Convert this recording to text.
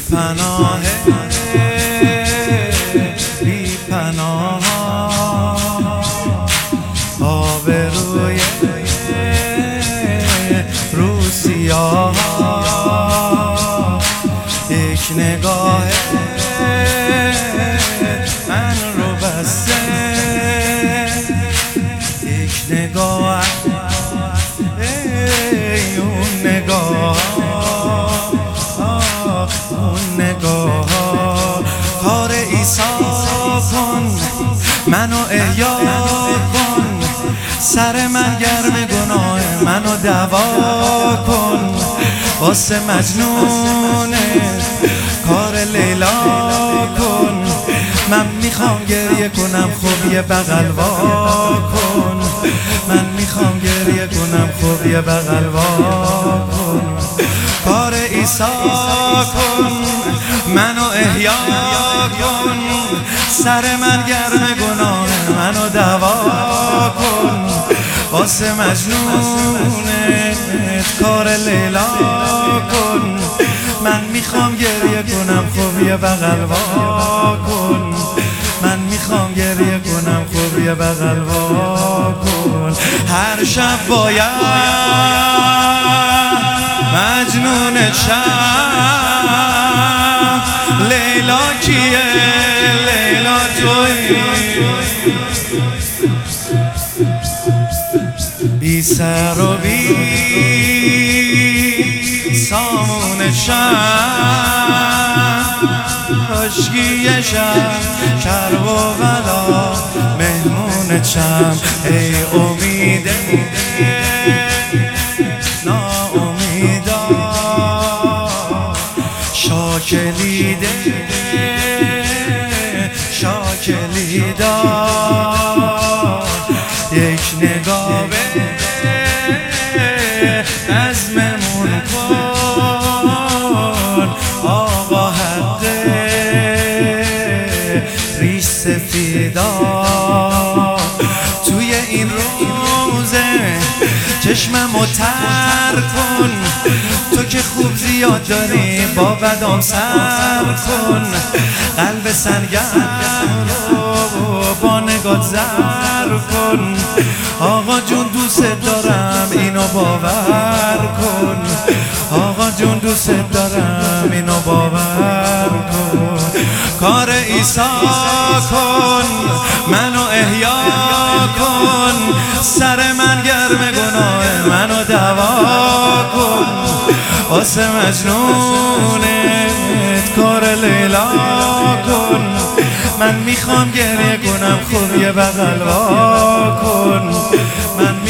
پناه بی پناه آبروی روسیا یک نگاه من رو بسته یک نگاه اون نگاه اون نگاه کار عیسی کن منو احیا کن سر من گرم گناه منو دوا کن واسه مجنون کار لیلا کن من میخوام گریه کنم خب یه بغل وا کن من میخوام گریه کنم خب یه بغل وا کن کار عیسی کن منو احیا کن سر من گرم گناه منو دوا کن واسه مجنونت کار لیلا کن من میخوام گریه کنم خب یه بغل وا کن من میخوام گریه کنم خب یه بغل وا کن هر شب باید مجنون شم لیلا کیه لیلا تویی بی سر و بی سامون شم خشکی شم کرب و بلا مهمون چم ای امیده ناامیدا شاکلیده شاکلیدا یک نگاه به عزممون کن آقا حقه ریش سفیدا توی این روزه چشممو تر کن تو که خوب زیاد داری با بدام سر کن قلب سرگرم رو با نگات زر کن آقا جون دوست دارم اینو باور کن آقا جون دوست دارم اینو باور کن کار عیسی کن منو احیا کن سر من گرم گناه منو دوا کن واسه مجنونت کار لیلا کن من میخوام گریه کنم خب یه بغل وا کن من